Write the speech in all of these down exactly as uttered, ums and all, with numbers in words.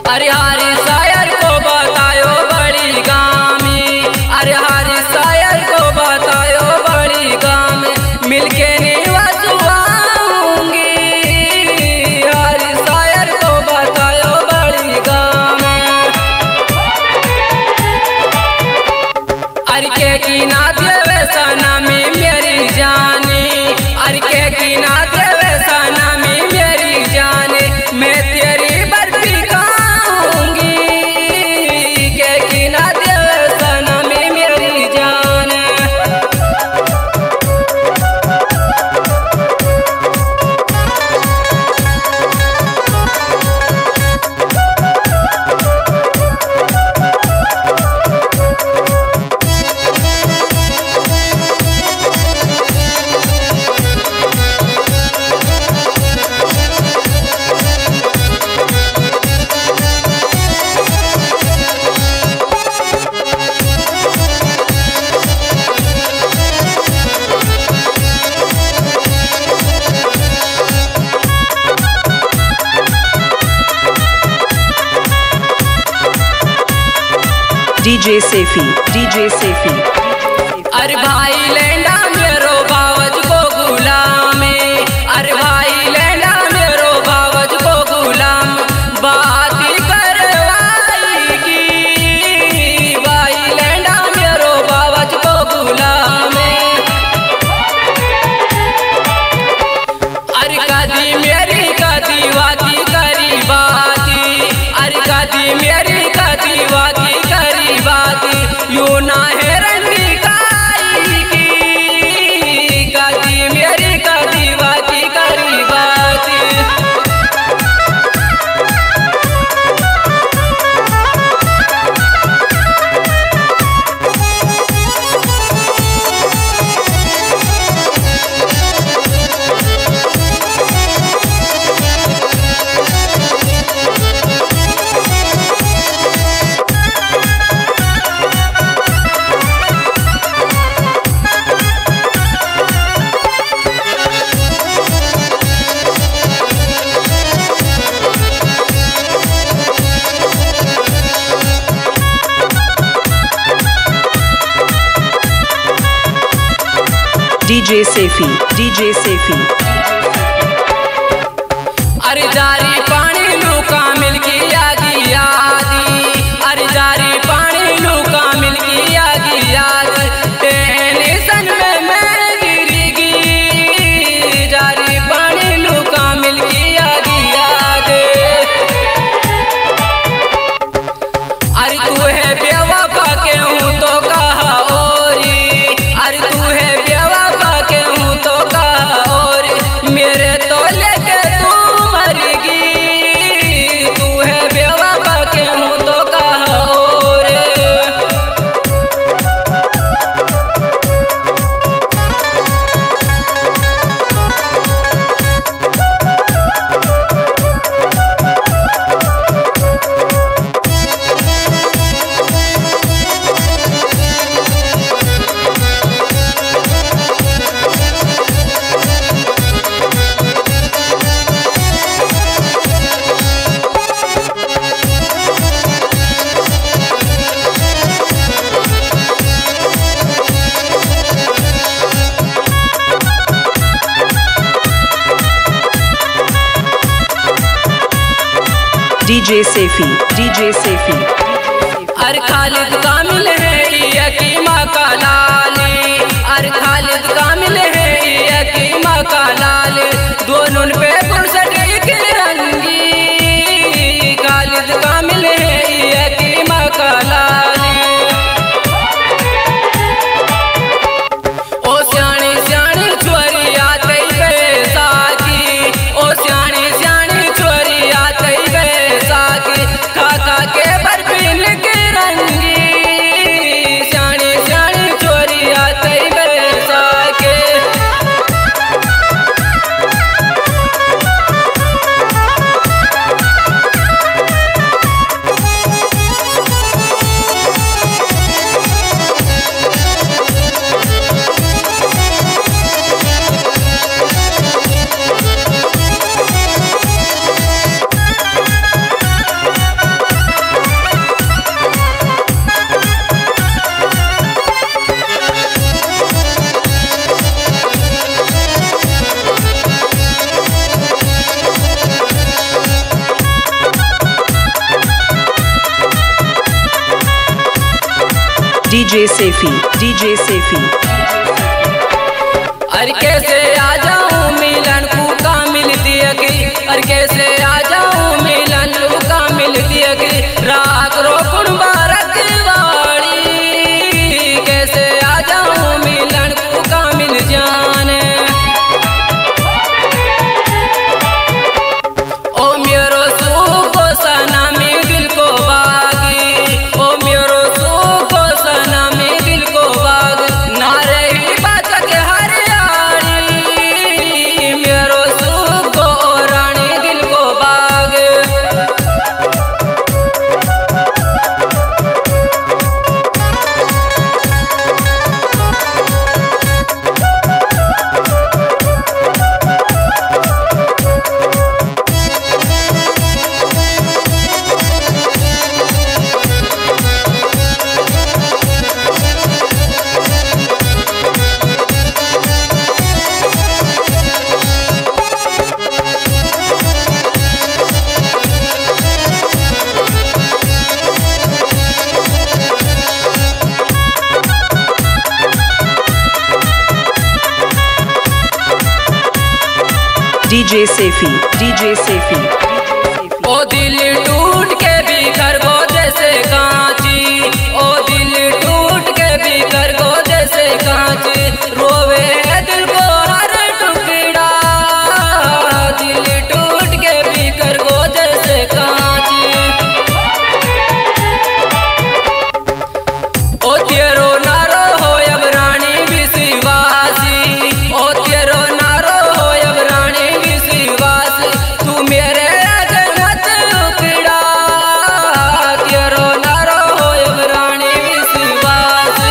अरे हरी शायर को बतायो बड़ी गामी, अरे हरी शायर को बतायो बड़ी गामी, मिलके निवासुआऊंगी। हरी शायर को बतायो बड़ी गामी, अरे के की ना देवे सनमी मेरी जानी, अरे के की ना देवे सनमी मेरी जानी, मैं तेरी बर्फी खाऊंगी। के की ना देवे सनमी मेरी जान। डीजे सेफी, डीजे सेफी। अरे भाई लेंडा मेरो बावज को गुलामे, अरे भाई लेंडा मेरो बावज को गुलाम, बात करवाएगी। भाई लेंडा मेरो बावज को गुलामे, अरे कदी मेरी कदी वादी करी बाती, अरे कदी मेरी कदी वादी करी बाती, यू ना है रंगी काई की। कदी मेरी कदी वादी करी बाती, डीजे सेफी, डीजे सेफी। अरे जारी पानी लूका मिलकी यादी यादी, अरे जारी पानी लूका मिलकी यादी याद, टेंशन में मैं गिरगी। जारी पानी लूका मिलकी यादी याद, अरे तू है बेवफा के हूँ तो कहा ओरी, अरे तू है बेवफा के हूँ तो कहा ओरी, मेरे तो लेके तू मरगी। तू है बेवफा के हूँ तो कहा ओरी, डीजे सेफी, डीजे सेफी। अरे खालिद कामिल है यकीमा का लाली, अरे खालिद कामिल है यकीमा का लाल, दोनों पे गुरसट की रंगी। खालिद कामिल है यकीमा का लाली, ओ स्याणी स्याणी छोरी आते बैसाखी, ओ स्याणी स्याणी छोरी आते बैसाखी, काका के बर्फीन के रंगी। स्याणी स्याणी छोरी आते Baisakhi, DJ Sefi, DJ Sefi. अरे कैसे आ जाऊं मिलन को का मिलती है कि अरे कैसे आ जाऊं मिलन को का मिलती है कि रात रो कुंबारक वाली कैसे आ जाऊं मिलन को का मिल जाने ओ मेरो सुख सनमी दिल को बागी ओ मेरो सुख सनमी दिल को बाग ना रही बात के हरियाणी मेरो सुख रानी दिल को बाग DJ Sefi, DJ Sefi. ओ दिल टूट के बिखर गो जैसे कांची ओ दिल टूट के बिखर गो जैसे कांची रोवे है दिल को हर टुकड़ा दिल टूट के बिखर गो जैसे कांची ओ तेरो नारो हो अब रानी विश्वासी ओ तेरो नारो हो अब रानी विश्वासी तू मेरे अजमत उकड़ा तेरो नारो हो अब रानी विश्वासी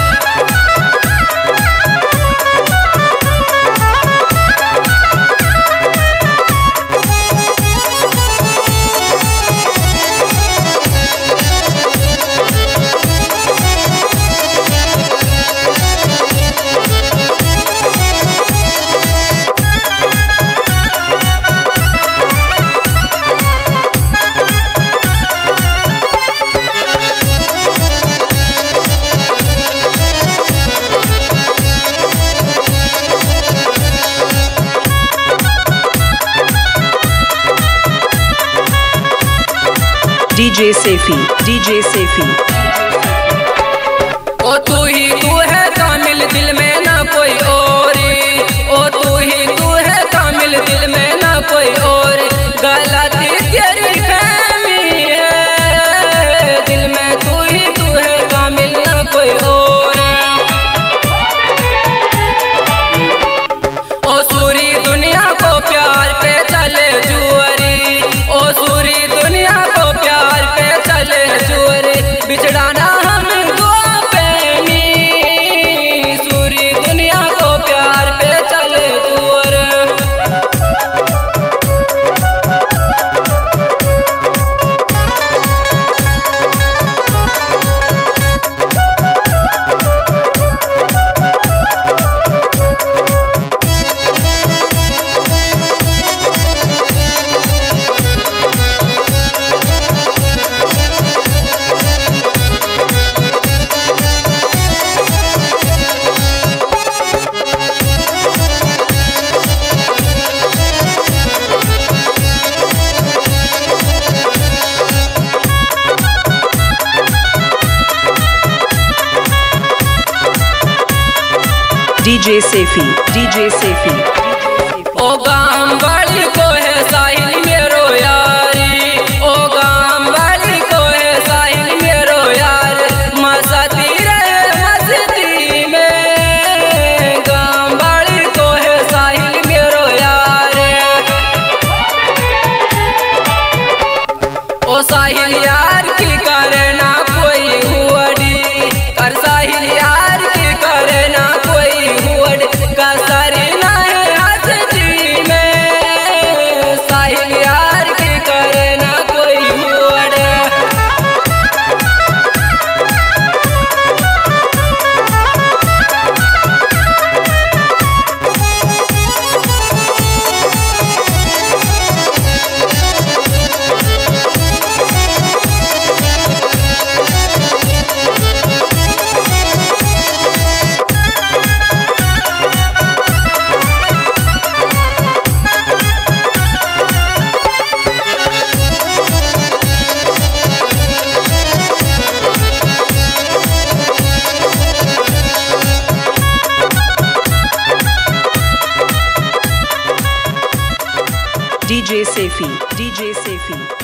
DJ Sefi, DJ Sefi. ओ तू ही तू है कामिल दिल में ना कोई और ओ तू ही तू है कामिल दिल में ना कोई और गलती तेरी फहमी है दिल में तू ही तू है कामिल ना कोई और ओ सूरी दुनिया को प्यार पे चले जुअरी ओ सूरी दुनिया को प्यार पे चले जुअरी बिछड़ाना हम दुआ पे नी सूरी दुनिया को प्यार पे चले जुअरी DJ Sefi, DJ Sefi. ओ गाम वाली को है साहिल मेरो यारी ओ गाम वाली को है साहिल मेरो यार मस्ती रहे मस्ती में गाम वाली को है साहिल मेरो यार ओ साहिल यार की करे ना कोई हुअड़ी कर साहिल यार की करे ना कोई हुअड़ी कसरी ना है हस्ती में साहिल यार की करे ना कोई हुअड़ी D J Sefi, D J Sefi.